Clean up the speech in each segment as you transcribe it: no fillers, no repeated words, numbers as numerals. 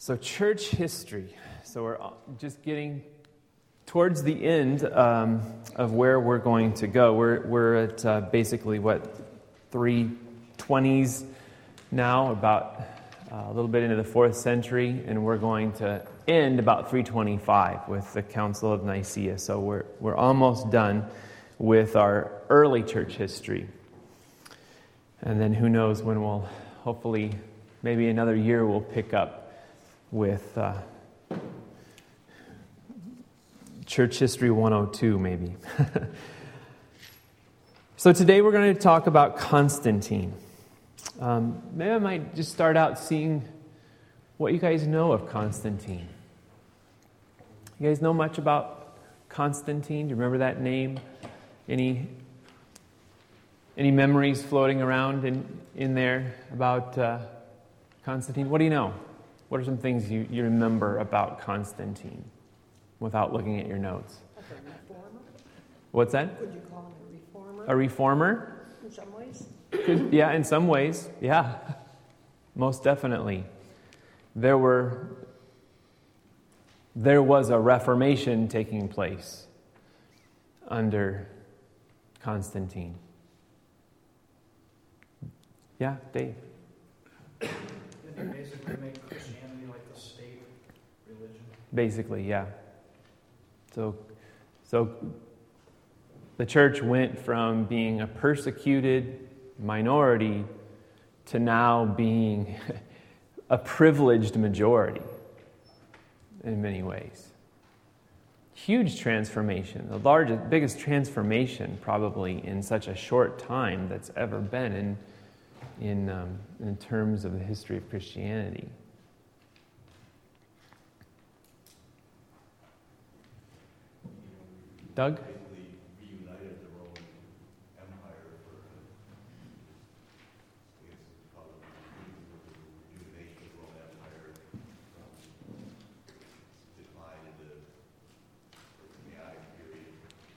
So church history. So we're just getting towards the end of where we're going to go. We're at basically 320s now, about a little bit into the 4th century, and we're going to end about 325 with the Council of Nicaea. So we're almost done with our early church history. And then who knows when we'll, hopefully, maybe another year we'll pick up with Church History 102, maybe. So today we're going to talk about Constantine. Maybe I might just start out seeing what you guys know of Constantine. You guys know much about Constantine? Do you remember that name? Any memories floating around in there about Constantine? What do you know? What are some things you remember about Constantine without looking at your notes? Like a reformer? What's that? Would you call him a reformer? A reformer? In some ways? Yeah, in some ways. Yeah, most definitely. There was a Reformation taking place under Constantine. Yeah, Dave. Did they basically make Christianity like the state religion? Basically, yeah. So the church went from being a persecuted minority to now being a privileged majority in many ways. Huge transformation, the biggest transformation probably in such a short time that's ever been in terms of the history of Christianity. Doug? Basically reunited the Roman Empire for rejuvenation of the Roman Empire, decline in the Neaic period,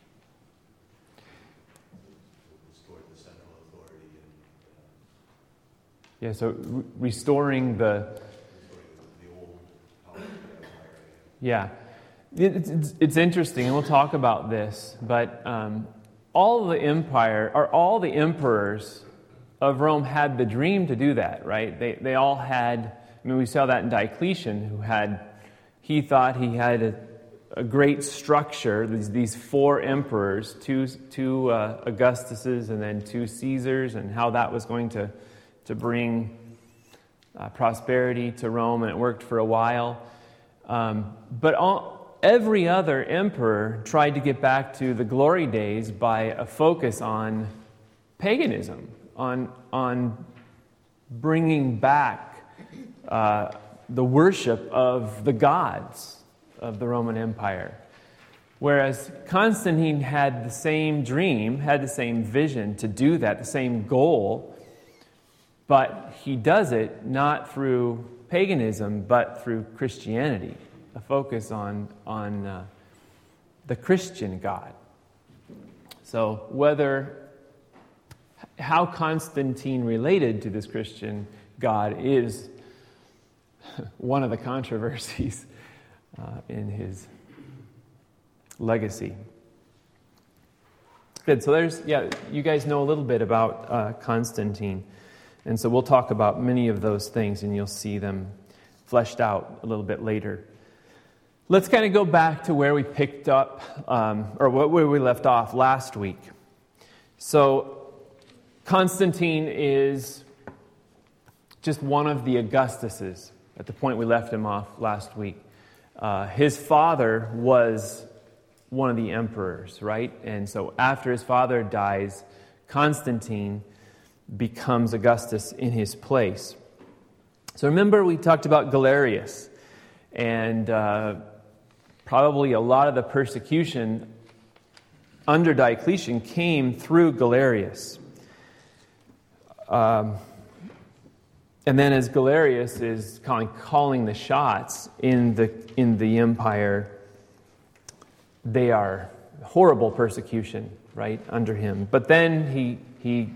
restored the central authority and Yeah, so restoring the old power of the empire. Yeah. It's interesting, and we'll talk about this, but all the emperors of Rome had the dream to do that, right? They all had, we saw that in Diocletian, he thought he had a great structure, these 4 emperors, two Augustuses and then 2 Caesars, and how that was going to bring prosperity to Rome, and it worked for a while. But every other emperor tried to get back to the glory days by a focus on paganism, on bringing back the worship of the gods of the Roman Empire. Whereas Constantine had the same dream, had the same vision to do that, the same goal, but he does it not through paganism, but through Christianity. A focus on the Christian God. So how Constantine related to this Christian God is one of the controversies in his legacy. Good, so you guys know a little bit about Constantine. And so we'll talk about many of those things, and you'll see them fleshed out a little bit later. Let's kind of go back to where we picked up, where we left off last week. So, Constantine is just one of the Augustuses at the point we left him off last week. His father was one of the emperors, right? And so, after his father dies, Constantine becomes Augustus in his place. So, remember we talked about Galerius, and probably a lot of the persecution under Diocletian came through Galerius. And then as Galerius is calling the shots in the empire, they are horrible persecution, right, under him. But then he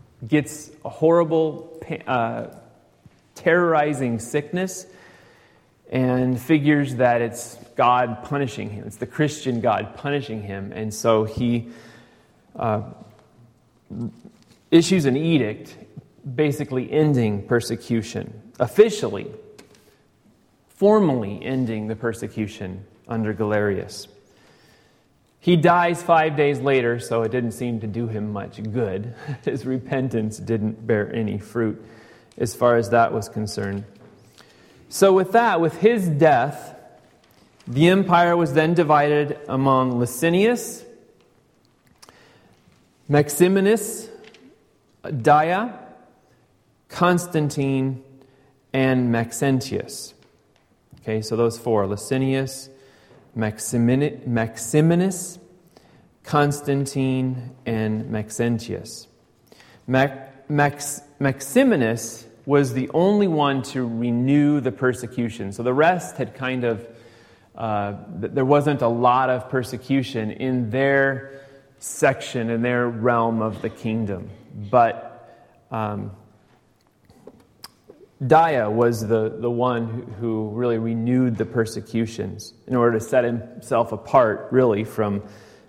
gets a horrible, terrorizing sickness, and figures that it's God punishing him. It's the Christian God punishing him. And so he issues an edict basically ending persecution, officially, formally ending the persecution under Galerius. He dies 5 days later, so it didn't seem to do him much good. His repentance didn't bear any fruit as far as that was concerned. So with his death, the empire was then divided among Licinius, Maximinus, Dia, Constantine, and Maxentius. Okay, so those four: Licinius, Maximinus, Constantine, and Maxentius. Maximinus was the only one to renew the persecution. So the rest had kind of, there wasn't a lot of persecution in their section, in their realm of the kingdom. But Dia was the one who really renewed the persecutions in order to set himself apart, really, from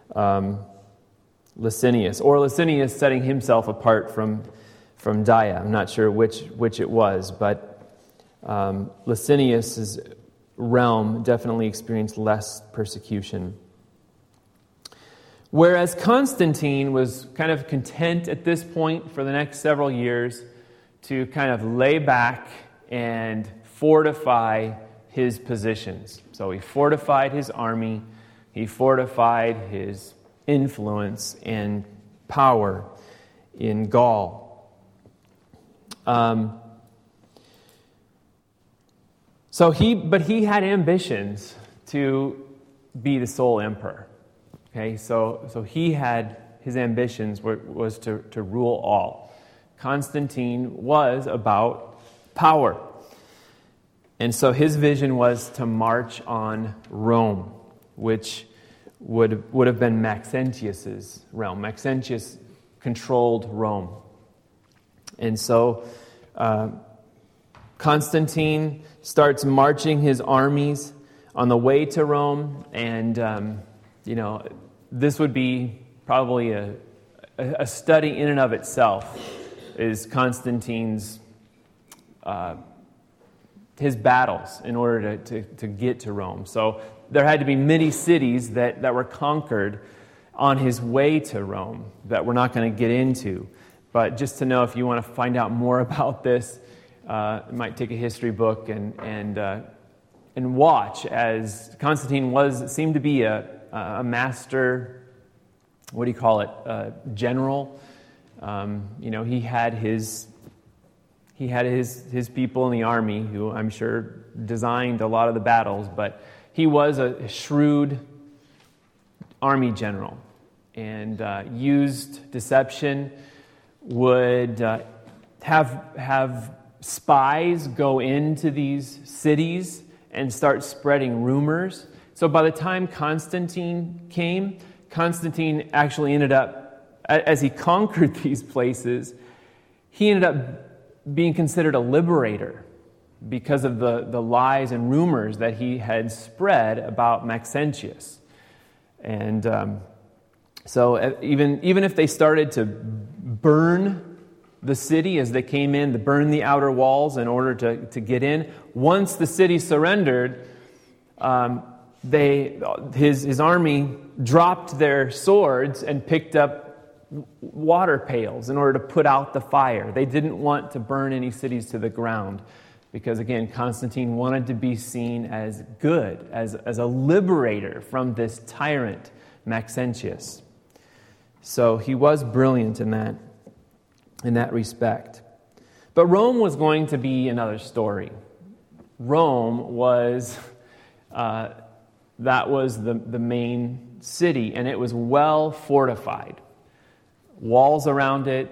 Licinius. Or Licinius setting himself apart from Dia. I'm not sure which it was, but Licinius' realm definitely experienced less persecution. Whereas Constantine was kind of content at this point for the next several years to kind of lay back and fortify his positions. So he fortified his army, he fortified his influence and power in Gaul. But he had ambitions to be the sole emperor. Okay, so he had his ambitions was to rule all. Constantine was about power, and so his vision was to march on Rome, which would have been Maxentius's realm. Maxentius controlled Rome. And so Constantine starts marching his armies on the way to Rome, and this would be probably a study in and of itself, is Constantine's his battles in order to get to Rome. So there had to be many cities that were conquered on his way to Rome that we're not going to get into. But just to know, if you want to find out more about this, you might take a history book and watch, as Constantine seemed to be a master, what do you call it, general. He had his people in the army who I'm sure designed a lot of the battles, but he was a shrewd army general and used deception, would have spies go into these cities and start spreading rumors. So by the time Constantine came, Constantine actually ended up, as he conquered these places, he ended up being considered a liberator because of the lies and rumors that he had spread about Maxentius. And so even if they started to burn the city as they came in, to burn the outer walls in order to get in, once the city surrendered, his army dropped their swords and picked up water pails in order to put out the fire. They didn't want to burn any cities to the ground because, again, Constantine wanted to be seen as good, as a liberator from this tyrant, Maxentius. So he was brilliant in that respect. But Rome was going to be another story. Rome was, that was the main city, and it was well fortified. Walls around it.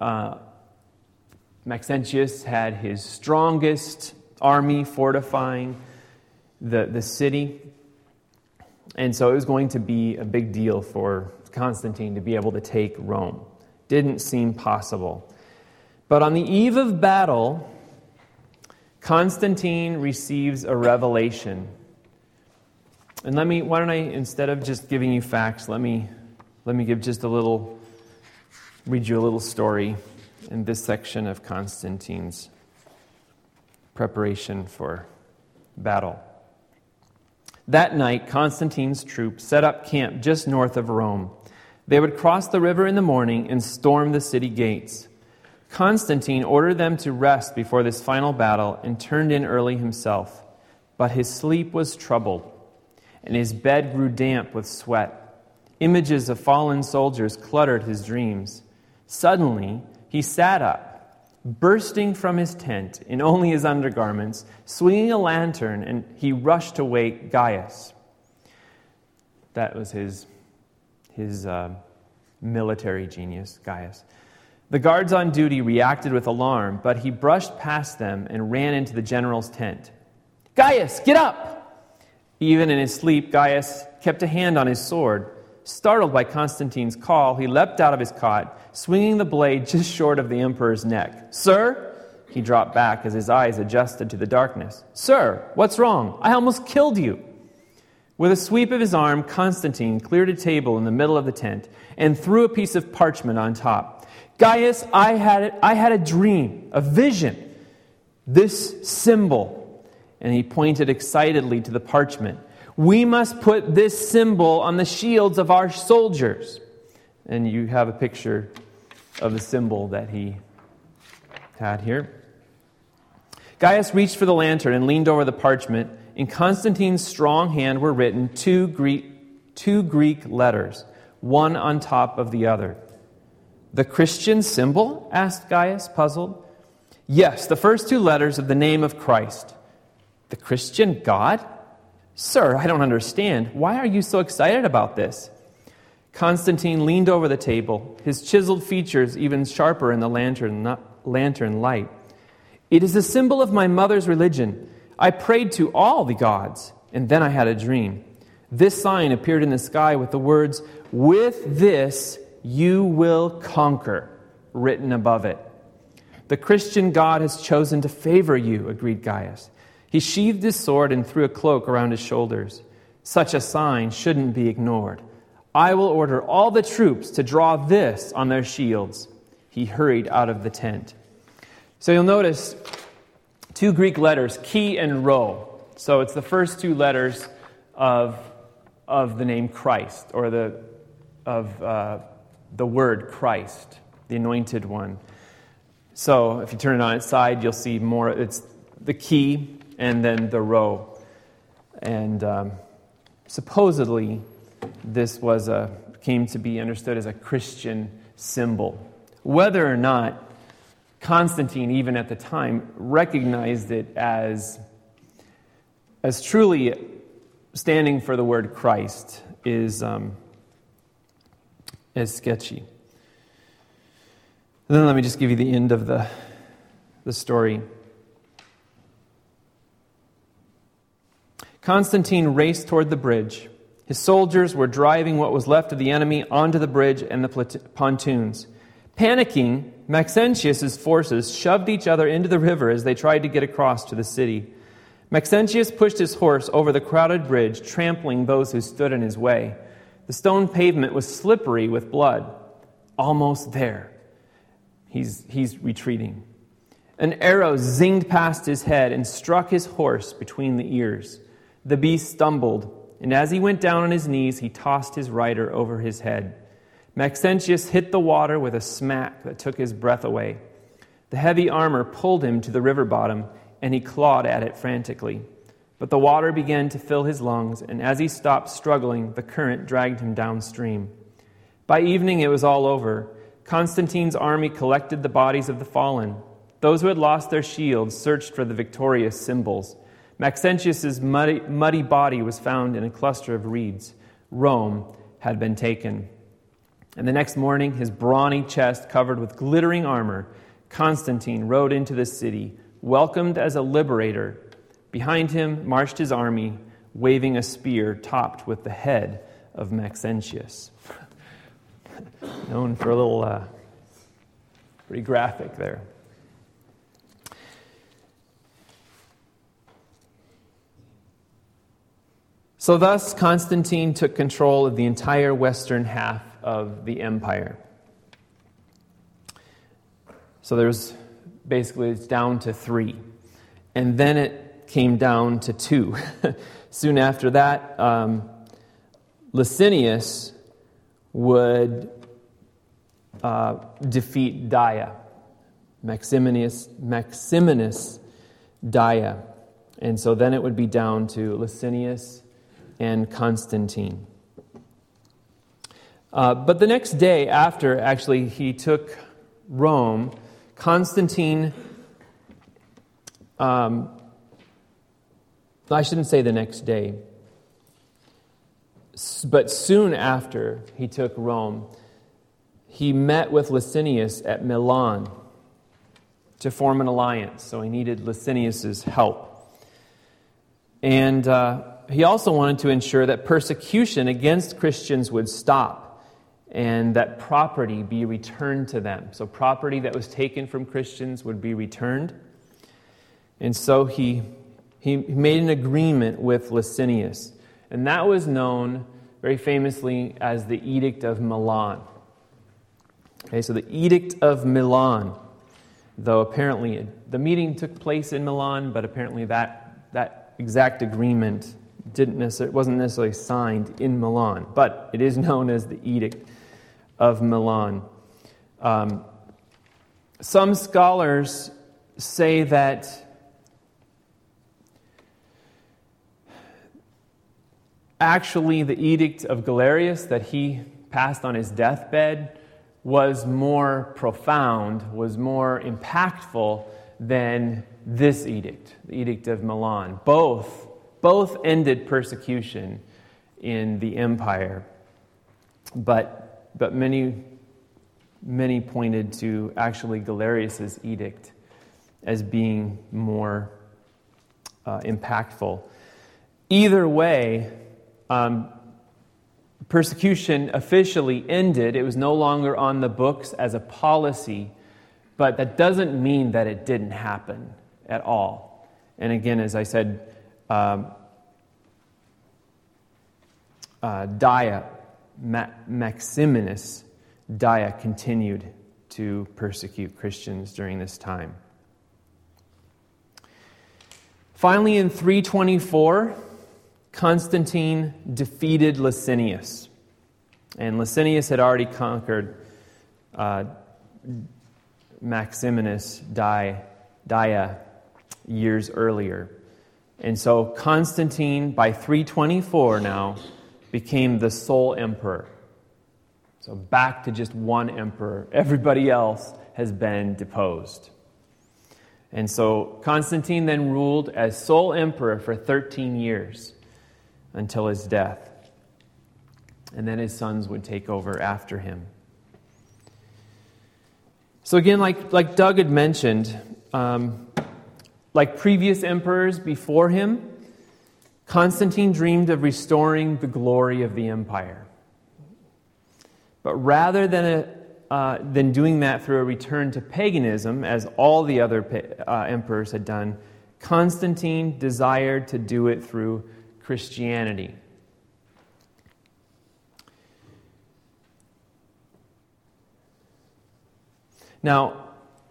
Maxentius had his strongest army fortifying the city. And so it was going to be a big deal for Constantine to be able to take Rome. Didn't seem possible. But on the eve of battle, Constantine receives a revelation. And why don't I, instead of just giving you facts, let me read you a little story in this section of Constantine's preparation for battle. That night, Constantine's troops set up camp just north of Rome. They would cross the river in the morning and storm the city gates. Constantine ordered them to rest before this final battle and turned in early himself. But his sleep was troubled, and his bed grew damp with sweat. Images of fallen soldiers cluttered his dreams. Suddenly, he sat up, bursting from his tent in only his undergarments, swinging a lantern, and he rushed to wake Gaius. That was his military genius, Gaius. The guards on duty reacted with alarm, but he brushed past them and ran into the general's tent. "Gaius, get up!" Even in his sleep, Gaius kept a hand on his sword. Startled by Constantine's call, he leapt out of his cot, swinging the blade just short of the emperor's neck. "Sir?" He dropped back as his eyes adjusted to the darkness. "Sir, what's wrong? I almost killed you." With a sweep of his arm, Constantine cleared a table in the middle of the tent and threw a piece of parchment on top. "Gaius, I had a dream, a vision. This symbol," and he pointed excitedly to the parchment. "We must put this symbol on the shields of our soldiers." And you have a picture of the symbol that he had here. Gaius reached for the lantern and leaned over the parchment. In Constantine's strong hand were written two Greek letters, one on top of the other. "The Christian symbol?" asked Gaius, puzzled. "Yes, the first two letters of the name of Christ." "The Christian God? Sir, I don't understand. Why are you so excited about this?" Constantine leaned over the table, his chiseled features even sharper in the lantern light. "It is a symbol of my mother's religion. I prayed to all the gods, and then I had a dream. This sign appeared in the sky with the words, 'With this you will conquer,' written above it." "The Christian God has chosen to favor you," agreed Gaius. He sheathed his sword and threw a cloak around his shoulders. "Such a sign shouldn't be ignored. I will order all the troops to draw this on their shields." He hurried out of the tent. So you'll notice two Greek letters, chi and rho. So it's the first two letters of the name Christ, or the word Christ, the anointed one. So if you turn it on its side, you'll see more. It's the chi and then the rho. And supposedly, this came to be understood as a Christian symbol. Whether or not Constantine, even at the time, recognized it as truly standing for the word Christ is sketchy. And then let me just give you the end of the story. Constantine raced toward the bridge. His soldiers were driving what was left of the enemy onto the bridge and the pontoons. Panicking, Maxentius's forces shoved each other into the river as they tried to get across to the city. Maxentius pushed his horse over the crowded bridge, trampling those who stood in his way. The stone pavement was slippery with blood. Almost there. He's retreating. An arrow zinged past his head and struck his horse between the ears. The beast stumbled, and as he went down on his knees, he tossed his rider over his head. Maxentius hit the water with a smack that took his breath away. The heavy armor pulled him to the river bottom, and he clawed at it frantically. But the water began to fill his lungs, and as he stopped struggling, the current dragged him downstream. By evening, it was all over. Constantine's army collected the bodies of the fallen. Those who had lost their shields searched for the victorious symbols. Maxentius's muddy body was found in a cluster of reeds. Rome had been taken. And the next morning, his brawny chest covered with glittering armor, Constantine rode into the city, welcomed as a liberator. Behind him marched his army, waving a spear topped with the head of Maxentius. Known for a little, pretty graphic there. So thus, Constantine took control of the entire western half of the empire. So there's basically, it's down to 3. And then it came down to 2. Soon after that, Licinius would defeat Dia, Maximinus Dia. And so then it would be down to Licinius and Constantine. But the next day after, actually, he took Rome, Constantine, I shouldn't say the next day, but soon after he took Rome, he met with Licinius at Milan to form an alliance. So he needed Licinius's help. And he also wanted to ensure that persecution against Christians would stop and that property be returned to them. So property that was taken from Christians would be returned. And so he made an agreement with Licinius. And that was known very famously as the Edict of Milan. Okay, so the Edict of Milan, though apparently the meeting took place in Milan, but apparently that exact agreement wasn't necessarily signed in Milan, but it is known as the Edict of Milan. Some scholars say that actually the Edict of Galerius that he passed on his deathbed was more profound, was more impactful than this edict, the Edict of Milan. Both ended persecution in the empire, but many pointed to actually Galerius's edict as being more impactful. Either way, persecution officially ended. It was no longer on the books as a policy, but that doesn't mean that it didn't happen at all. And again, as I said, Maximinus Dia continued to persecute Christians during this time. Finally, in 324, Constantine defeated Licinius. And Licinius had already conquered Maximinus Dia years earlier. And so Constantine, by 324 now, became the sole emperor. So back to just one emperor. Everybody else has been deposed. And so Constantine then ruled as sole emperor for 13 years until his death. And then his sons would take over after him. So again, like Doug had mentioned, like previous emperors before him, Constantine dreamed of restoring the glory of the empire. But rather than doing that through a return to paganism, as all the other emperors had done, Constantine desired to do it through Christianity. Now,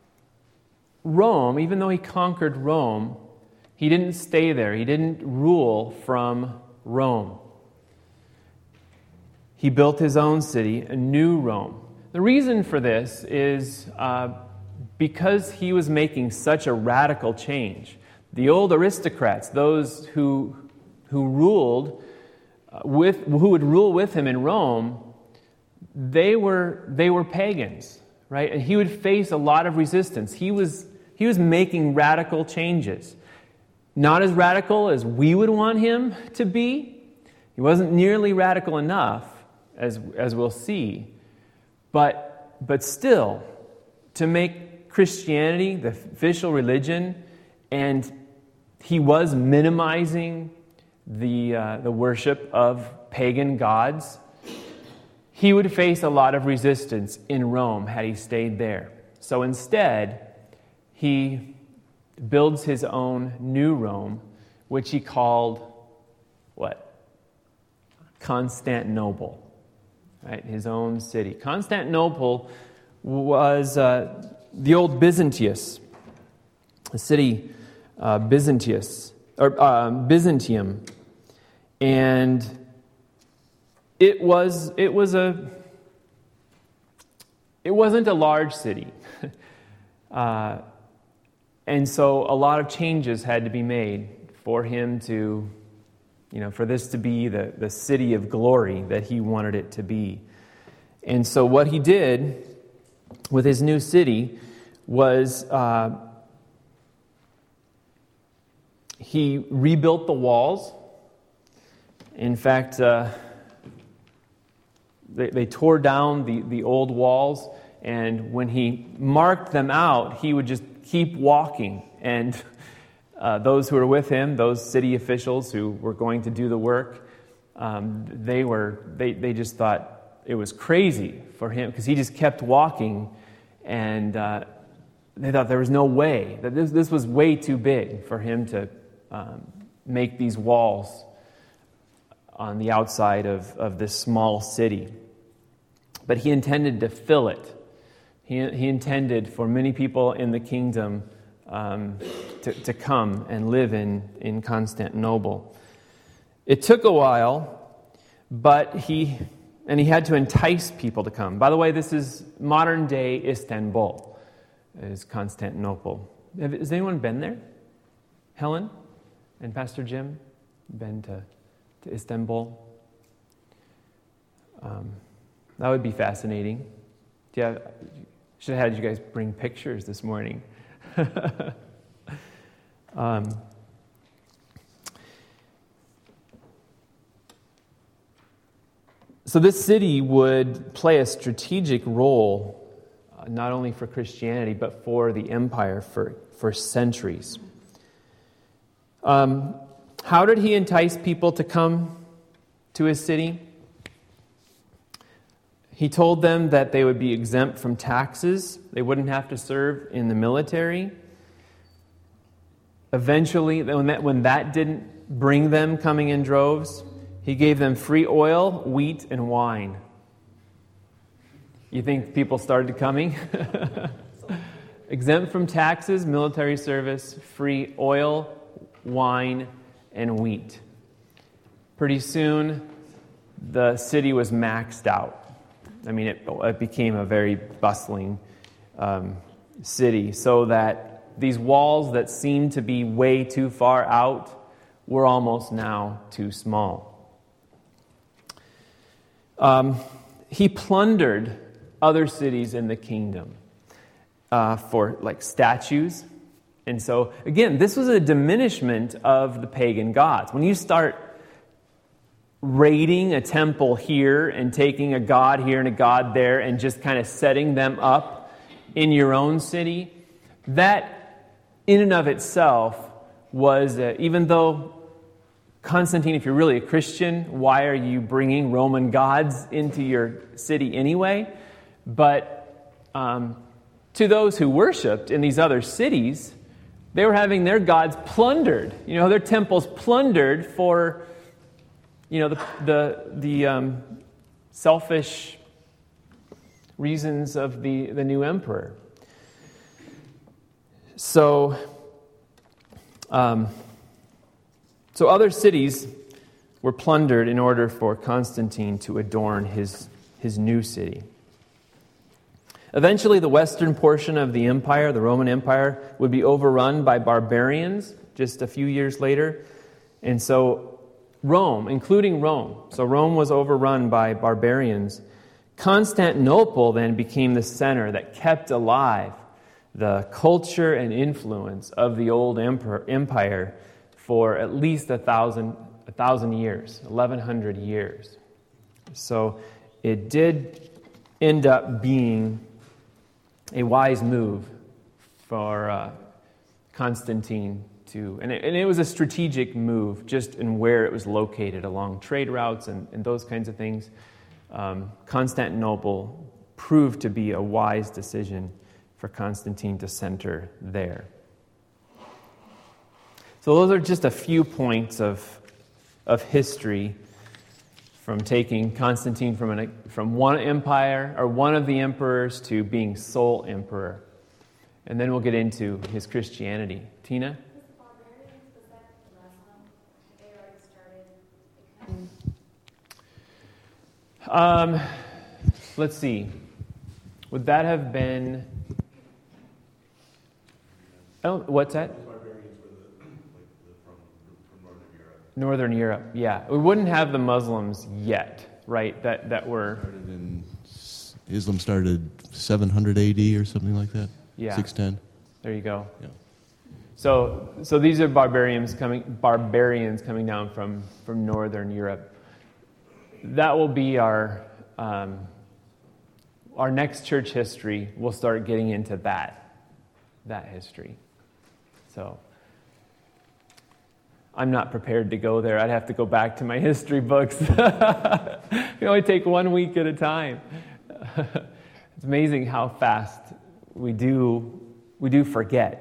Rome, even though he conquered Rome, he didn't stay there. He didn't rule from Rome. He built his own city, a new Rome. The reason for this is because he was making such a radical change. The old aristocrats, those who ruled who would rule with him in Rome, they were pagans, right? And he would face a lot of resistance. He was making radical changes. Not as radical as we would want him to be. He wasn't nearly radical enough, as we'll see. But still, to make Christianity the official religion, and he was minimizing the worship of pagan gods, he would face a lot of resistance in Rome had he stayed there. So instead, he builds his own new Rome, which he called what? Constantinople, right? His own city. Constantinople was the old Byzantium, the city Byzantium, and it wasn't a large city, and so a lot of changes had to be made for him to, for this to be the city of glory that he wanted it to be. And so what he did with his new city was he rebuilt the walls. In fact, they tore down the old walls, and when he marked them out, he would just keep walking. And those who were with him, those city officials who were going to do the work, they just thought it was crazy for him because he just kept walking, and they thought there was no way, that this was way too big for him to make these walls on the outside of this small city. But he intended to fill it. He intended for many people in the kingdom to come and live in Constantinople. It took a while, but he had to entice people to come. By the way, this is modern-day Istanbul, is Constantinople. Has anyone been there? Helen and Pastor Jim been to Istanbul? That would be fascinating. Yeah, should have had you guys bring pictures this morning. So this city would play a strategic role, not only for Christianity, but for the empire for centuries. How did he entice people to come to his city? He told them that they would be exempt from taxes. They wouldn't have to serve in the military. Eventually, when that didn't bring them coming in droves, he gave them free oil, wheat, and wine. You think people started coming? Exempt from taxes, military service, free oil, wine, and wheat. Pretty soon, the city was maxed out. I mean, it became a very bustling city, so that these walls that seemed to be way too far out were almost now too small. He plundered other cities in the kingdom for like statues. And so, again, this was a diminishment of the pagan gods. When you start raiding a temple here and taking a god here and a god there and just kind of setting them up in your own city, that in and of itself was, even though Constantine, if you're really a Christian, why are you bringing Roman gods into your city anyway? But to those who worshipped in these other cities, they were having their gods plundered. Their temples plundered for the selfish reasons of the new emperor. So other cities were plundered in order for Constantine to adorn his new city. Eventually, the western portion of the empire, the Roman Empire, would be overrun by barbarians just a few years later. And so Rome, including Rome, so Rome was overrun by barbarians. Constantinople then became the center that kept alive the culture and influence of the old empire for at least 1,000 years, 1,100 years. So it did end up being a wise move for Constantine to, and it was a strategic move just in where it was located along trade routes and those kinds of things. Constantinople proved to be a wise decision for Constantine to center there. So those are just a few points of history from taking Constantine from one empire, or one of the emperors, to being sole emperor. And then we'll get into his Christianity. Tina? Let's see. Would that have been... what's that? Barbarians were from Northern Europe. Northern Europe, yeah. We wouldn't have the Muslims yet, right? That were... Islam started 700 AD or something like that? Yeah. 610? There you go. Yeah. So these are barbarians coming down from Northern Europe. That will be our next church history. We'll start getting into that history. So I'm not prepared to go there. I'd have to go back to my history books. We only take 1 week at a time. It's amazing how fast we do forget.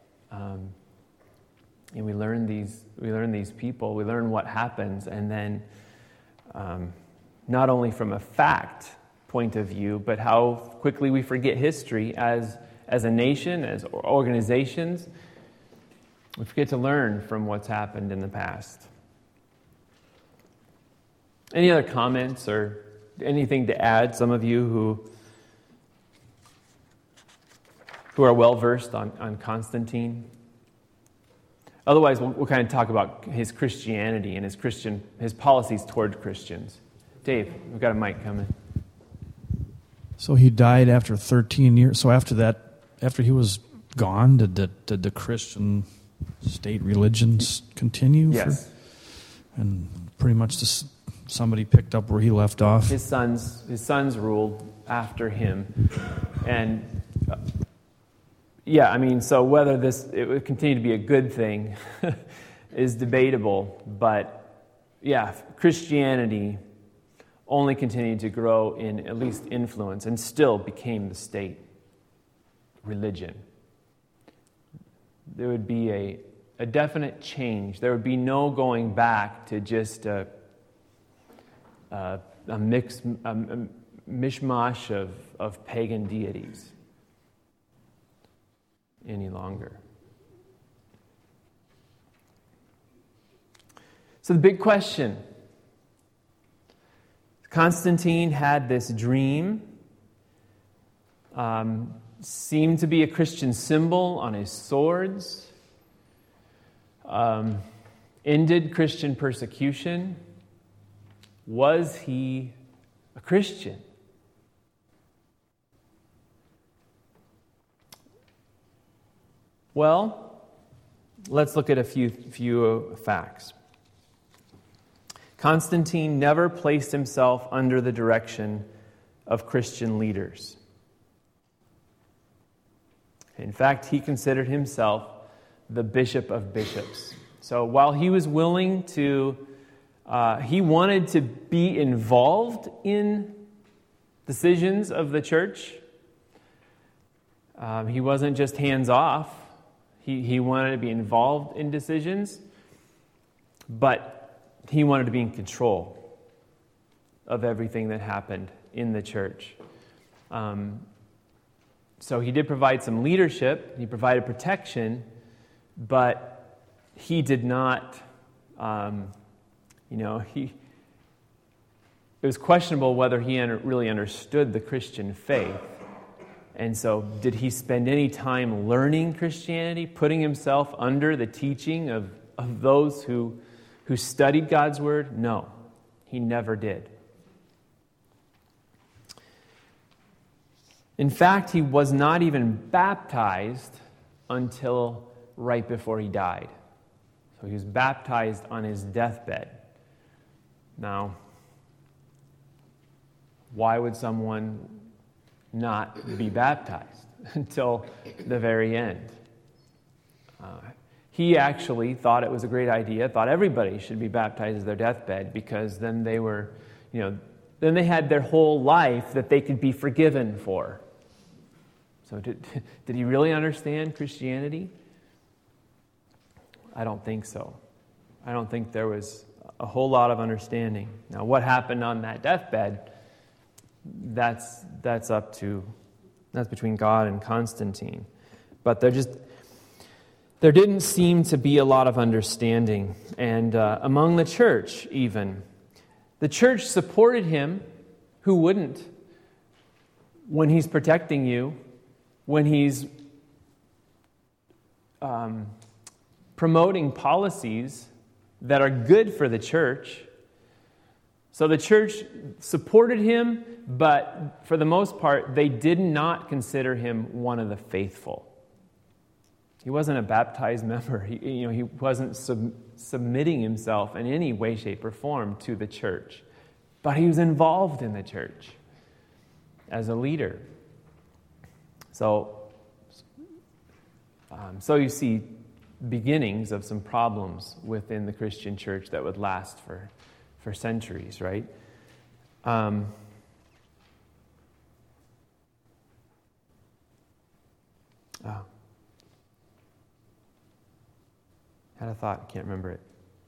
And we learn these people, we learn what happens, and then not only from a fact point of view, but how quickly we forget history as a nation, as organizations. We forget to learn from what's happened in the past. Any other comments or anything to add? Some of you who are well versed on Constantine. Otherwise, we'll kind of talk about his Christianity and his policies toward Christians. Dave, we've got a mic coming. So he died after 13 years. So after he was gone, did the Christian state religions continue? Yes. And pretty much somebody picked up where he left off? His sons ruled after him. And so whether it would continue to be a good thing is debatable. But yeah, Christianity only continued to grow in at least influence and still became the state religion. There would be a definite change. There would be no going back to just a mishmash of pagan deities any longer. So the big question. Constantine had this dream, seemed to be a Christian symbol on his swords, ended Christian persecution. Was he a Christian? Well, let's look at a few facts. Constantine never placed himself under the direction of Christian leaders. In fact, he considered himself the bishop of bishops. So while he was willing to, he wanted to be involved in decisions of the church. He wasn't just hands off. He wanted to be involved in decisions, but he wanted to be in control of everything that happened in the church. So he did provide some leadership, he provided protection, but he did not, it was questionable whether he really understood the Christian faith. And so did he spend any time learning Christianity, putting himself under the teaching of those who studied God's Word? No, he never did. In fact, he was not even baptized until right before he died. So he was baptized on his deathbed. Now, why would someone not be baptized until the very end? He actually thought it was a great idea, thought everybody should be baptized at their deathbed, because then they were, then they had their whole life that they could be forgiven for. So did he really understand Christianity? I don't think so. I don't think there was a whole lot of understanding. Now, what happened on that deathbed, that's between God and Constantine. But there didn't seem to be a lot of understanding. And among the church, even. The church supported him. Who wouldn't? When he's protecting you, when he's promoting policies that are good for the church. So the church supported him, but for the most part, they did not consider him one of the faithful. He wasn't a baptized member. He wasn't submitting himself in any way, shape, or form to the church. But he was involved in the church as a leader. So you see beginnings of some problems within the Christian church that would last for centuries, right? Had a thought, I can't remember it.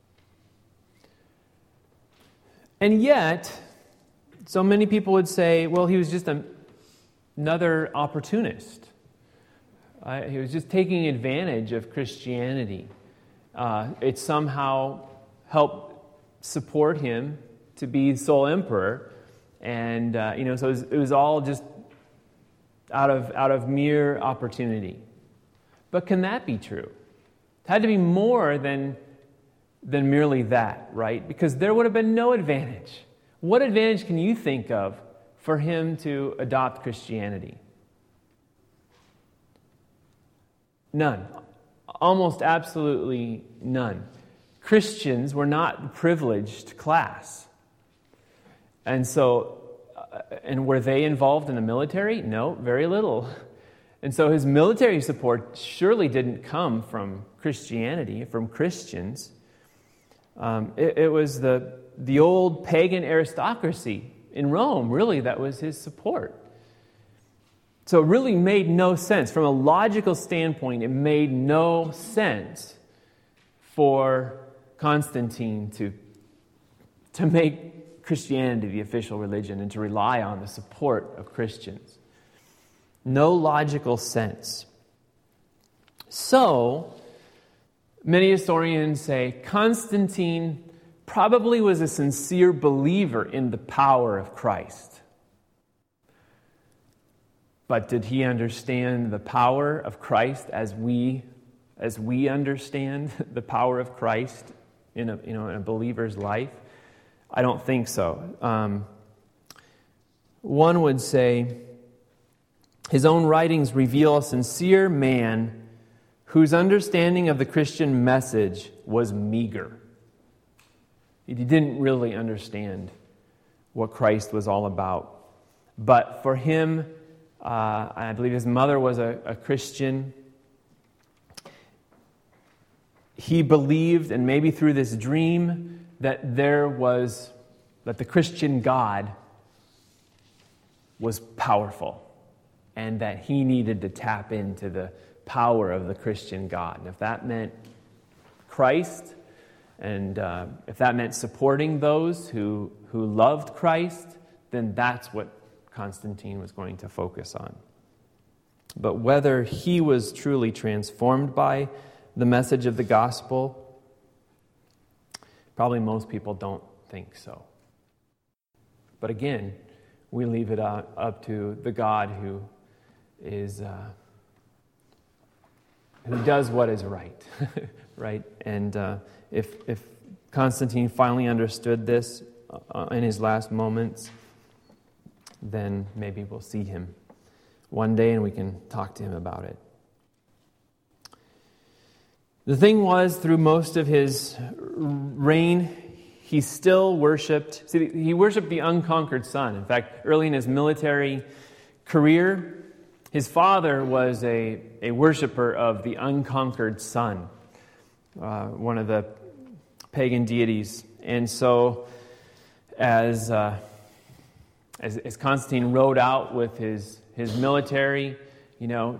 And yet, so many people would say, well, he was just another opportunist. He was just taking advantage of Christianity. It somehow helped support him to be sole emperor. And, so it was all just out of mere opportunity. But can that be true? It had to be more than merely that, right? Because there would have been no advantage. What advantage can you think of for him to adopt Christianity? None. Almost absolutely none. Christians were not a privileged class. And so, and were they involved in the military? No, very little. And so his military support surely didn't come from Christianity, from Christians. It was the old pagan aristocracy in Rome, really, that was his support. So it really made no sense. From a logical standpoint, it made no sense for Constantine to make Christianity the official religion and to rely on the support of Christians. No logical sense. So, many historians say Constantine probably was a sincere believer in the power of Christ. But did he understand the power of Christ as we understand the power of Christ in a believer's life? I don't think so. One would say his own writings reveal a sincere man whose understanding of the Christian message was meager. He didn't really understand what Christ was all about. But for him, I believe his mother was a Christian. He believed, and maybe through this dream, that the Christian God was powerful, and that he needed to tap into the power of the Christian God. And if that meant Christ, and if that meant supporting those who loved Christ, then that's what Constantine was going to focus on. But whether he was truly transformed by the message of the gospel, probably most people don't think so. But again, we leave it up to the God who does what is right, right? And if Constantine finally understood this in his last moments, then maybe we'll see him one day and we can talk to him about it. The thing was, through most of his reign, he still worshipped. See, he worshipped the unconquered sun. In fact, early in his military career, his father was a worshiper of the unconquered sun, one of the pagan deities. And so, as Constantine rode out with his military,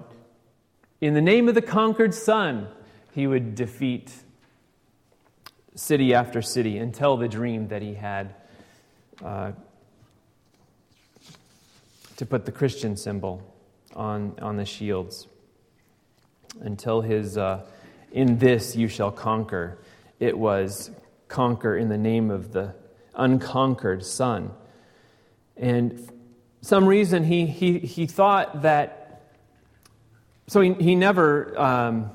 in the name of the conquered sun, he would defeat city after city until the dream that he had to put the Christian symbol on the shields. Until his, in this you shall conquer. It was conquer in the name of the unconquered Son. And some reason he thought that, so he never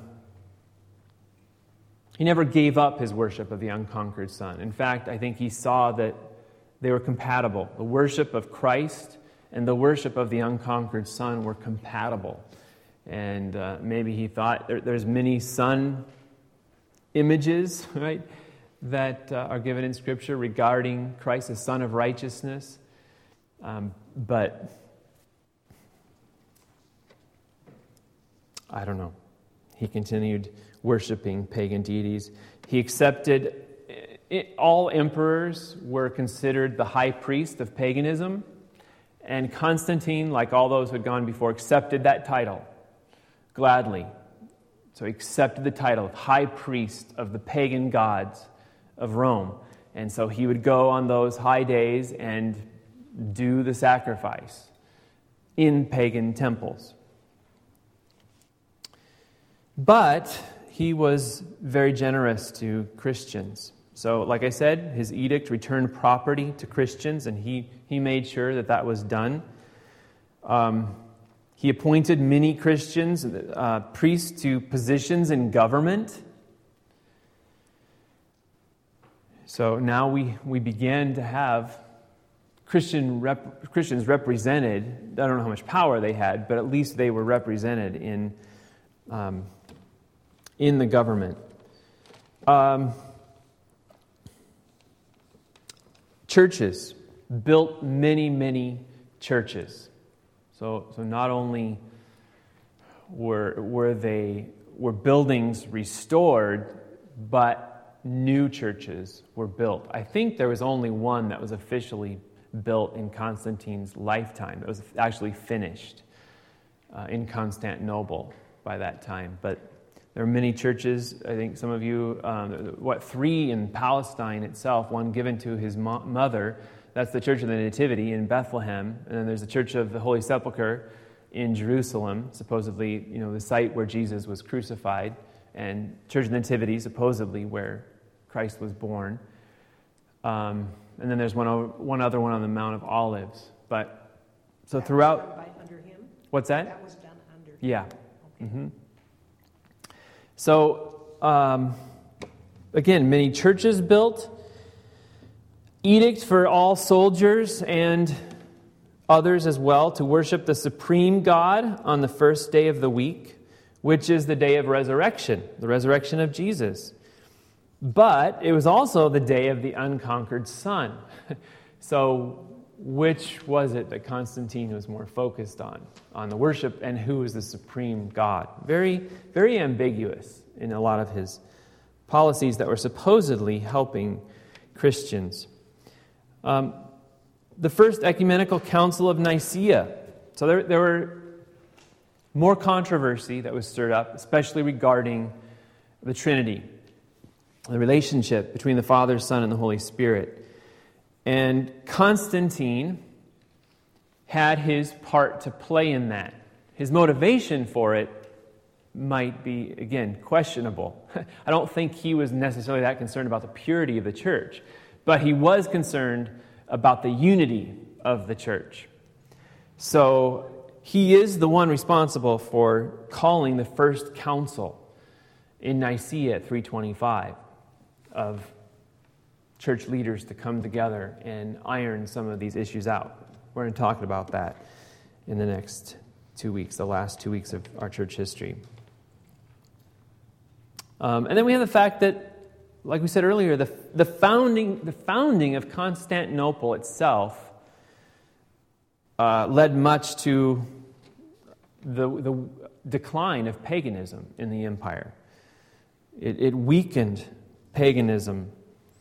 gave up his worship of the unconquered Son. In fact, I think he saw that they were compatible. The worship of Christ and the worship of the unconquered Son were compatible. And maybe he thought there's many Son images, right, that are given in Scripture regarding Christ, the Son of righteousness. But I don't know. He continued worshiping pagan deities. He accepted, all emperors were considered the high priest of paganism. And Constantine, like all those who had gone before, accepted that title gladly. So he accepted the title of high priest of the pagan gods of Rome. And so he would go on those high days and do the sacrifice in pagan temples. But he was very generous to Christians. So, like I said, his edict returned property to Christians, and he made sure that that was done. He appointed many Christians, priests, to positions in government. So now we began to have Christians represented. I don't know how much power they had, but at least they were represented in the government. Churches, built many churches. So not only were buildings restored, but new churches were built. I think there was only one that was officially built in Constantine's lifetime. It was actually finished in Constantinople by that time. But there are many churches. I think some of you, 3 in Palestine itself, one given to his mother. That's the Church of the Nativity in Bethlehem. And then there's the Church of the Holy Sepulchre in Jerusalem, supposedly, the site where Jesus was crucified, and Church of the Nativity, supposedly, where Christ was born. And then there's one other one on the Mount of Olives. But so throughout, That was done under him? What's that? That was done under him? Yeah. Okay. Mm-hmm. So, again, many churches built, edict for all soldiers and others as well to worship the supreme God on the first day of the week, which is the day of resurrection, the resurrection of Jesus. But it was also the day of the unconquered Son. So which was it that Constantine was more focused on the worship, and who is the supreme God? Very, very ambiguous in a lot of his policies that were supposedly helping Christians. The First Ecumenical Council of Nicaea. So there were more controversy that was stirred up, especially regarding the Trinity, the relationship between the Father, Son, and the Holy Spirit. And Constantine had his part to play in that. His motivation for it might be, again, questionable. I don't think he was necessarily that concerned about the purity of the church, but he was concerned about the unity of the church. So he is the one responsible for calling the first council in Nicaea at 325 of church leaders to come together and iron some of these issues out. We're going to talk about that in the next 2 weeks, the last 2 weeks of our church history. And then we have the fact that, like we said earlier, the founding of Constantinople itself led much to the decline of paganism in the empire. It weakened paganism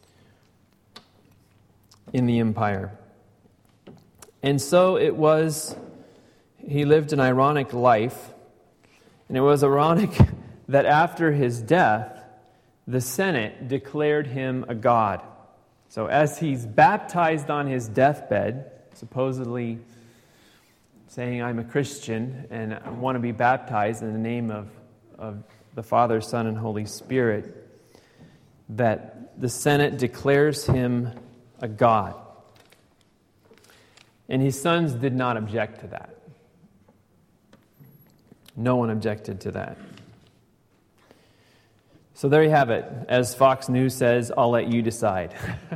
in the empire. And so he lived an ironic life, and it was ironic that after his death, the Senate declared him a god. So as he's baptized on his deathbed, supposedly saying, I'm a Christian and I want to be baptized in the name of the Father, Son, and Holy Spirit, that the Senate declares him a god. And his sons did not object to that. No one objected to that. So there you have it. As Fox News says, I'll let you decide.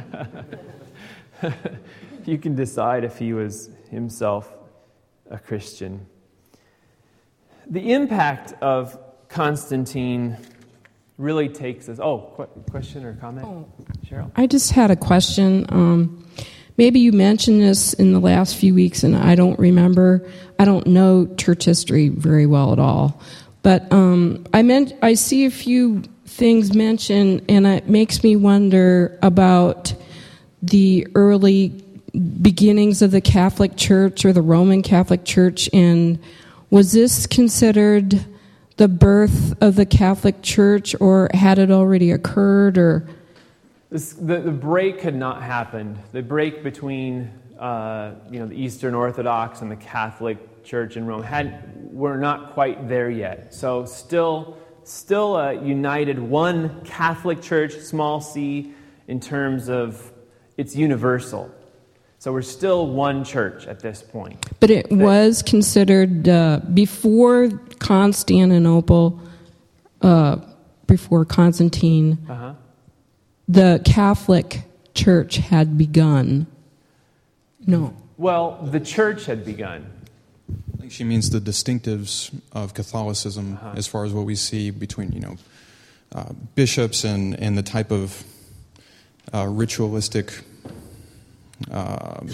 You can decide if he was himself a Christian. The impact of Constantine really takes us... question or comment? Cheryl? I just had a question. Maybe you mentioned this in the last few weeks, and I don't remember. I don't know church history very well at all. But I see a few things mentioned, and it makes me wonder about the early beginnings of the Catholic Church or the Roman Catholic Church, and was this considered the birth of the Catholic Church, or had it already occurred, or... The break had not happened. The break between the Eastern Orthodox and the Catholic Church in Rome we're not quite there yet. So still a united one Catholic Church, small c, in terms of it's universal. So we're still one church at this point. But it was considered before Constantinople, before Constantine. Uh-huh. The Catholic Church had begun. No. Well, the church had begun. I think she means the distinctives of Catholicism as far as what we see between, bishops and the type of ritualistic... like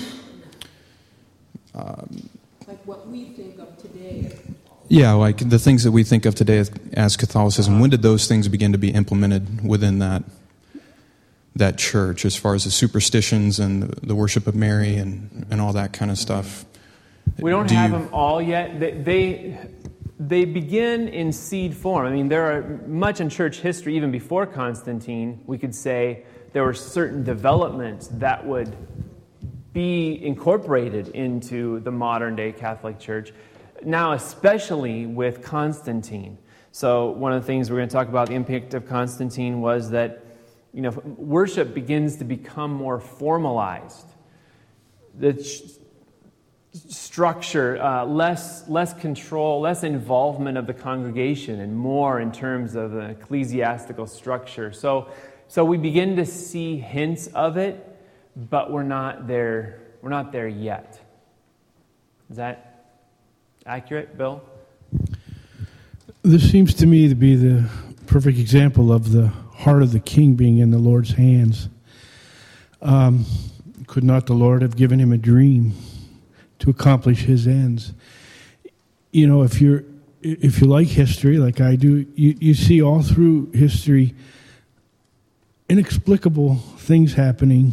what we think of today. Yeah, like the things that we think of today as Catholicism. When did those things begin to be implemented within that church, as far as the superstitions and the worship of Mary and all that kind of stuff? We don't have them all yet. They begin in seed form. I mean, there are much in church history, even before Constantine, we could say there were certain developments that would be incorporated into the modern-day Catholic Church. Now, especially with Constantine. So one of the things we're going to talk about, the impact of Constantine, was that worship begins to become more formalized. The structure, less control, less involvement of the congregation, and more in terms of the ecclesiastical structure. So we begin to see hints of it, but we're not there. We're not there yet. Is that accurate, Bill? This seems to me to be the perfect example of the heart of the king being in the Lord's hands. Could not the Lord have given him a dream to accomplish his ends? If you like history, like I do, you see all through history inexplicable things happening.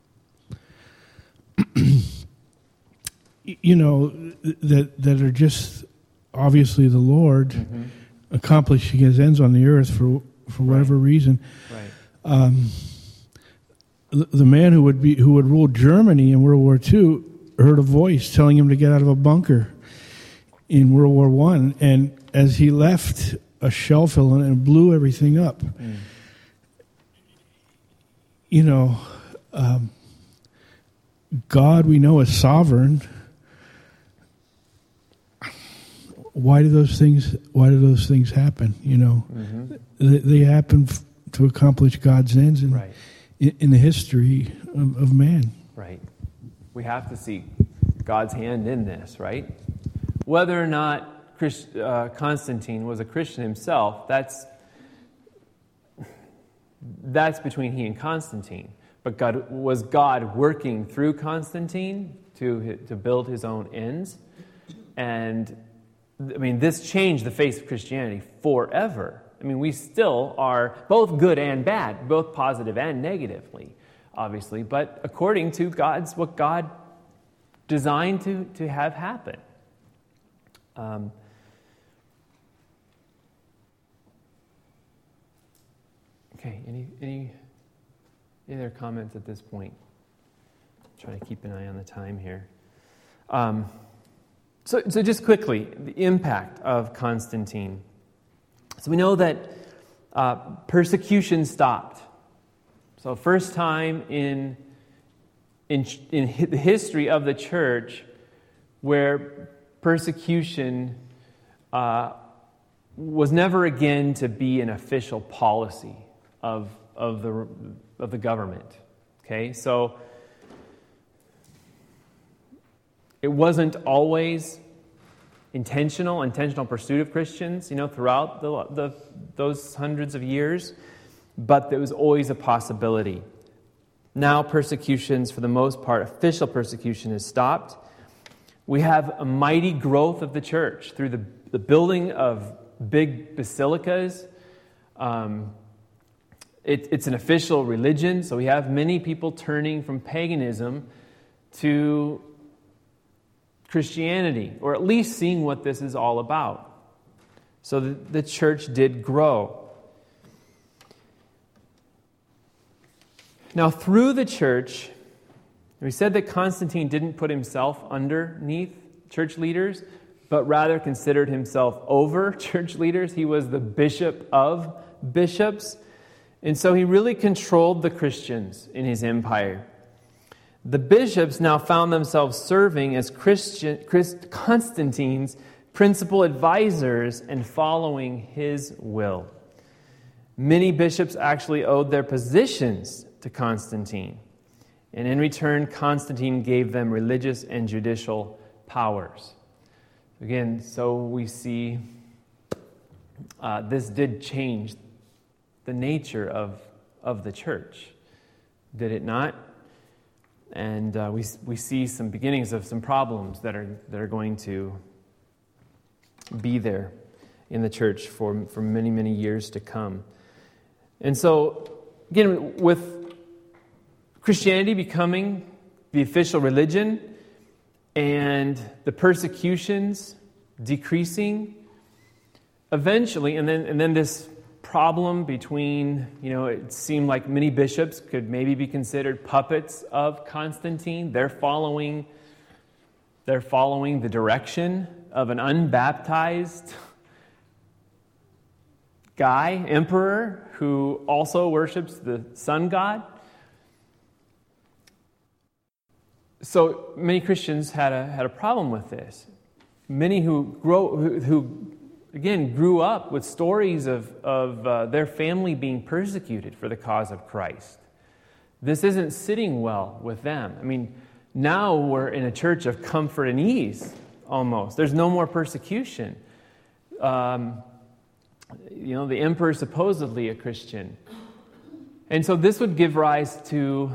That are just obviously the Lord accomplishing his ends on the earth for whatever reason. Right. The man who would rule Germany in World War II heard a voice telling him to get out of a bunker in World War I, and as he left, a shell fell in it and blew everything up. God, we know, is sovereign. Why do those things happen? They happen to accomplish God's ends in the history of man. Right. We have to see God's hand in this, right? Whether or not Constantine was a Christian himself, that's between he and Constantine. But was God working through Constantine to build his own ends? And this changed the face of Christianity forever. We still are both good and bad, both positive and negatively, obviously, but according to what God designed to have happen. Okay, any other comments at this point? Trying to keep an eye on the time here. So just quickly, the impact of Constantine. So we know that persecution stopped. So first time in the history of the church where persecution was never again to be an official policy of the government. Okay, so it wasn't always intentional pursuit of Christians, throughout those hundreds of years, but there was always a possibility. Now persecutions, for the most part, official persecution has stopped. We have a mighty growth of the church through the building of big basilicas. It's an official religion, so we have many people turning from paganism to Christianity, or at least seeing what this is all about. So the church did grow. Now, through the church, we said that Constantine didn't put himself underneath church leaders, but rather considered himself over church leaders. He was the bishop of bishops. And so he really controlled the Christians in his empire. The bishops now found themselves serving as Constantine's principal advisors and following his will. Many bishops actually owed their positions to Constantine. And in return, Constantine gave them religious and judicial powers. Again, so we see this did change the nature of the church. Did it not? And we see some beginnings of some problems that are going to be there in the church for many, many years to come. And so, again, with Christianity becoming the official religion and the persecutions decreasing, eventually, and then this problem between, it seemed like many bishops could maybe be considered puppets of Constantine. They're following the direction of an unbaptized guy, emperor, who also worships the sun god. So many Christians had a problem with this. Many who grew up with stories of their family being persecuted for the cause of Christ. This isn't sitting well with them. I mean, now we're in a church of comfort and ease, almost. There's no more persecution. The emperor is supposedly a Christian. And so this would give rise to,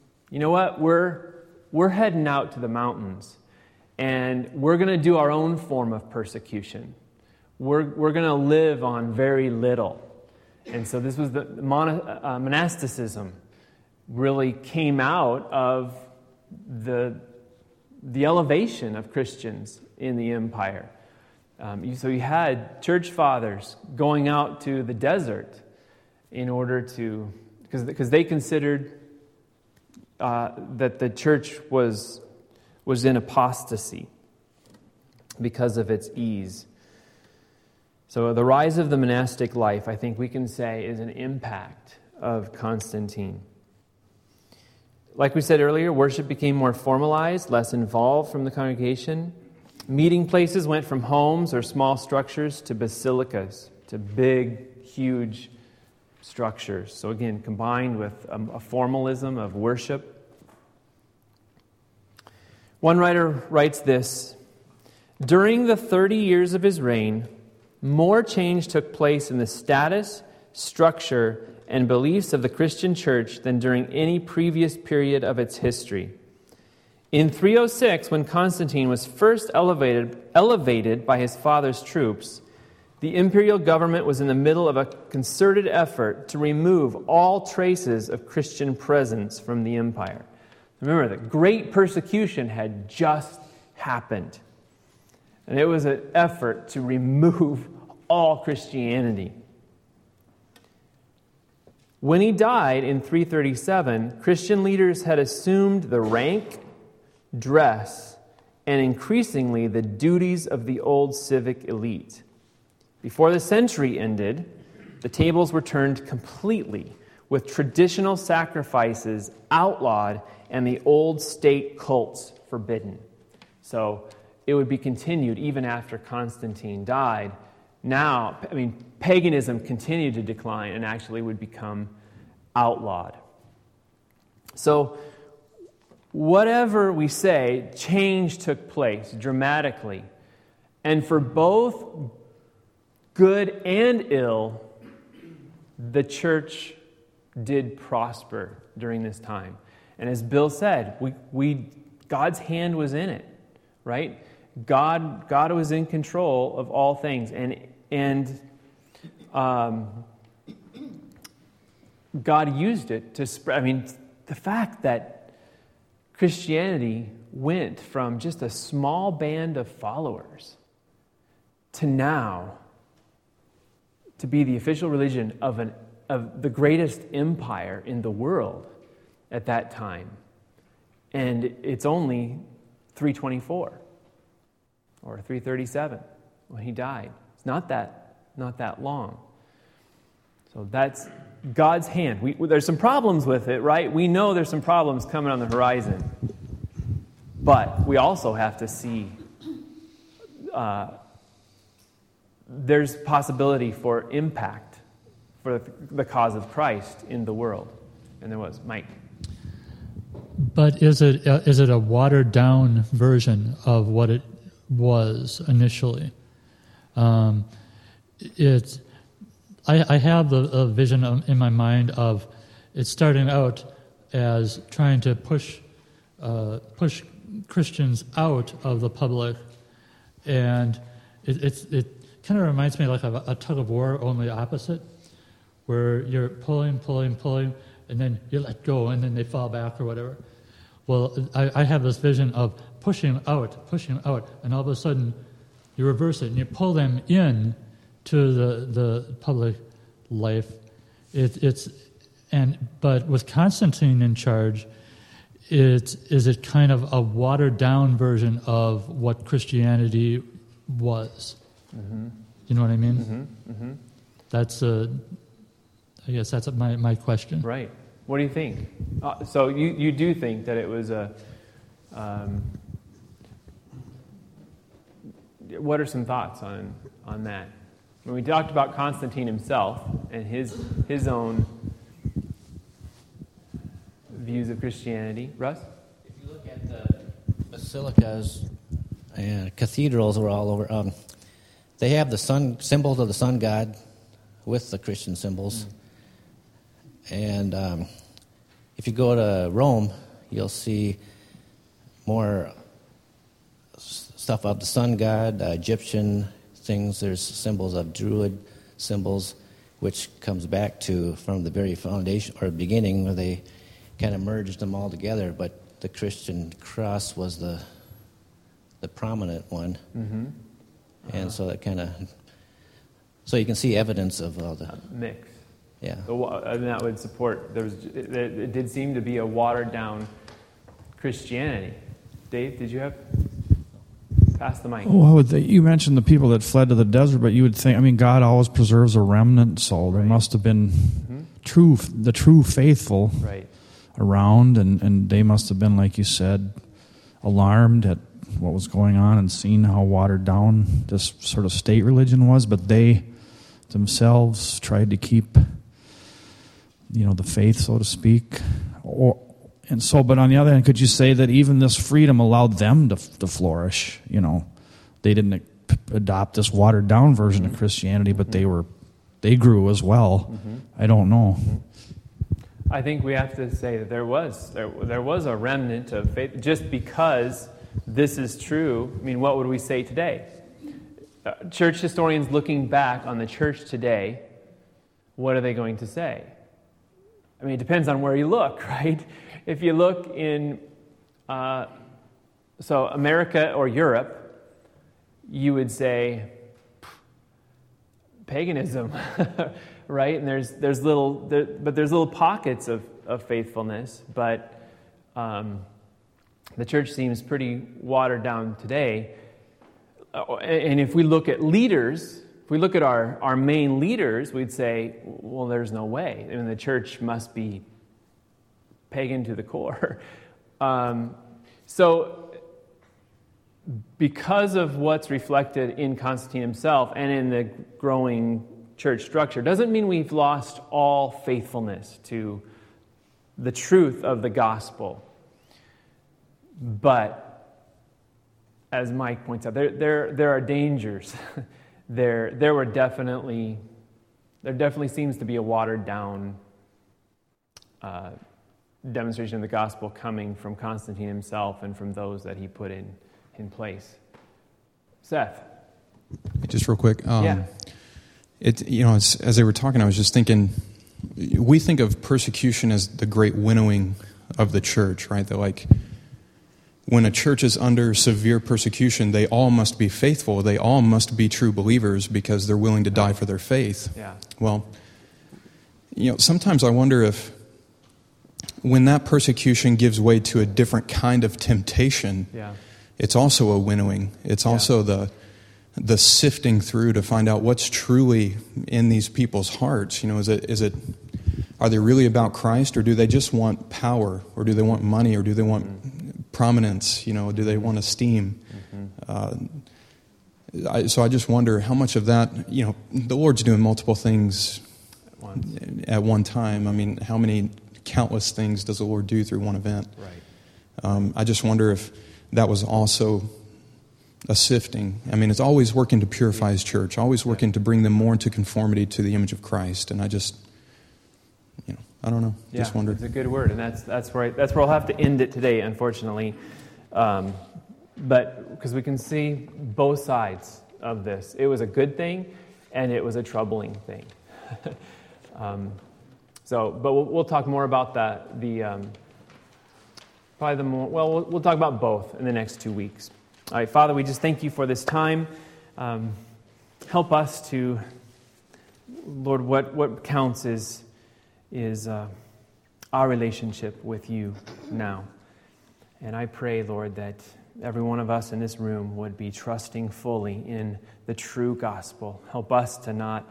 we're heading out to the mountains, and we're going to do our own form of persecution. We're going to live on very little. And so this was the monasticism really came out of the elevation of Christians in the empire. So you had church fathers going out to the desert in order to, because they considered that the church was in apostasy because of its ease. So the rise of the monastic life, I think we can say, is an impact of Constantine. Like we said earlier, worship became more formalized, less involved from the congregation. Meeting places went from homes or small structures to basilicas, to big, huge structures. So again, combined with a formalism of worship. One writer writes this: during the 30 years of his reign, more change took place in the status, structure, and beliefs of the Christian church than during any previous period of its history. In 306, when Constantine was first elevated by his father's troops, the imperial government was in the middle of a concerted effort to remove all traces of Christian presence from the empire. Remember, the great persecution had just happened. And it was an effort to remove all Christianity. When he died in 337, Christian leaders had assumed the rank, dress, and increasingly the duties of the old civic elite. Before the century ended, the tables were turned completely, with traditional sacrifices outlawed and the old state cults forbidden. So it would be continued even after Constantine died. Now, paganism continued to decline and actually would become outlawed. So whatever we say, change took place dramatically. And for both good and ill, the church did prosper during this time. And as Bill said, God's hand was in it, right? God was in control of all things, and God used it to spread. The fact that Christianity went from just a small band of followers to now to be the official religion of the greatest empire in the world at that time. And it's only 324 or 337 when he died. It's not that long. So that's God's hand. There's some problems with it, right? We know there's some problems coming on the horizon. But we also have to see there's possibility for impact for the cause of Christ in the world. And there was. Mike. But is it a watered down version of what it was initially? I have a vision in my mind of it starting out as trying to push Christians out of the public, and it kind of reminds me like of a tug of war, only opposite, where you're pulling, and then you let go, and then they fall back or whatever. Well, I have this vision of pushing out, and all of a sudden you reverse it and you pull them in to the public life. But with Constantine in charge, is it kind of a watered down version of what Christianity was? Mm-hmm. You know what I mean? Mm-hmm. Mm-hmm. That's I guess that's my question. Right. What do you think? So you do think that it was a... what are some thoughts on that? When we talked about Constantine himself and his own views of Christianity. Russ? If you look at the basilicas and cathedrals were all over, they have the sun symbols of the sun god with the Christian symbols. And if you go to Rome, you'll see more stuff of the sun god, Egyptian things. There's symbols of Druid symbols, which comes back to from the very foundation or beginning where they kind of merged them all together. But the Christian cross was the prominent one, mm-hmm. And so that kind of you can see evidence of all the mix. Yeah, and that would support. It did seem to be a watered down Christianity. Dave, did you have? Pass the mic. Well, you mentioned the people that fled to the desert, but you would think, God always preserves a remnant, so there must have been the true faithful around, and they must have been, like you said, alarmed at what was going on and seeing how watered down this sort of state religion was, but they themselves tried to keep, the faith, so to speak. But on the other hand, could you say that even this freedom allowed them to flourish? They didn't adopt this watered down version of Christianity, but they grew as well. Mm-hmm. I don't know. I think we have to say that there was a remnant of faith. Just because this is true, what would we say today? Church historians looking back on the church today, what are they going to say? It depends on where you look, right? If you look in, America or Europe, you would say paganism, right? And there's little pockets of faithfulness, but the church seems pretty watered down today. And if we look at leaders, if we look at our main leaders, we'd say, well, there's no way. I mean, the church must be pagan to the core. So because of what's reflected in Constantine himself and in the growing church structure, doesn't mean we've lost all faithfulness to the truth of the gospel. But as Mike points out, there are dangers. There definitely seems to be a watered down demonstration of the gospel coming from Constantine himself and from those that he put in place. Seth, just real quick. Yeah. As they were talking, I was just thinking. We think of persecution as the great winnowing of the church, right? That like, when a church is under severe persecution, they all must be faithful. They all must be true believers because they're willing to die for their faith. Yeah. Well, sometimes I wonder if when that persecution gives way to a different kind of temptation, it's also a winnowing. It's also the sifting through to find out what's truly in these people's hearts. Are they really about Christ, or do they just want power, or do they want money, or do they want prominence? Do they want esteem? So I just wonder how much of that, the Lord's doing multiple things at one time. I mean, how many countless things does the Lord do through one event? Right. I just wonder if that was also a sifting. I mean, it's always working to purify His church, always working to bring them more into conformity to the image of Christ. And I just, I don't know. Just wonder. It's a good word, and that's where I'll have to end it today, unfortunately. But because we can see both sides of this, it was a good thing, and it was a troubling thing. But we'll talk more about we'll talk about both in the next 2 weeks. All right, Father, we just thank you for this time. Help us to, Lord, what counts is our relationship with you now. And I pray, Lord, that every one of us in this room would be trusting fully in the true gospel. Help us to not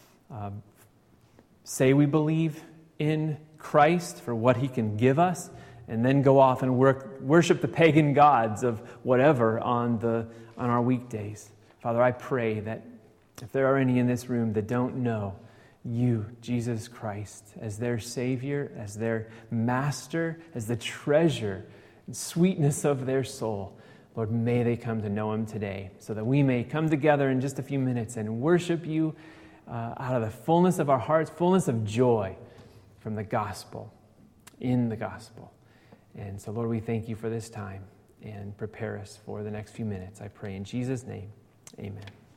say we believe in Christ for what He can give us, and then go off and worship the pagan gods of whatever on our weekdays. Father, I pray that if there are any in this room that don't know you, Jesus Christ, as their Savior, as their Master, as the treasure and sweetness of their soul, Lord, may they come to know Him today, so that we may come together in just a few minutes and worship you out of the fullness of our hearts, fullness of joy from the gospel, in the gospel. And so, Lord, we thank you for this time and prepare us for the next few minutes. I pray in Jesus' name, amen.